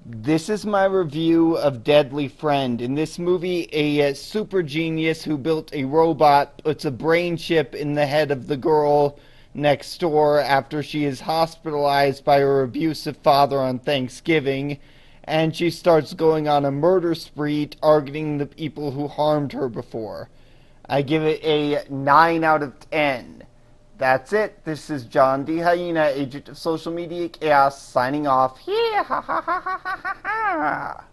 This is my review of Deadly Friend. In this movie, a super genius who built a robot puts a brain chip in the head of the girl next door after she is hospitalized by her abusive father on Thanksgiving, and she starts going on a murder spree targeting the people who harmed her before. I give it a 9 out of 10. That's it. This is John D. Hyena, agent of social media chaos, signing off. Yeah, ha ha ha ha ha ha.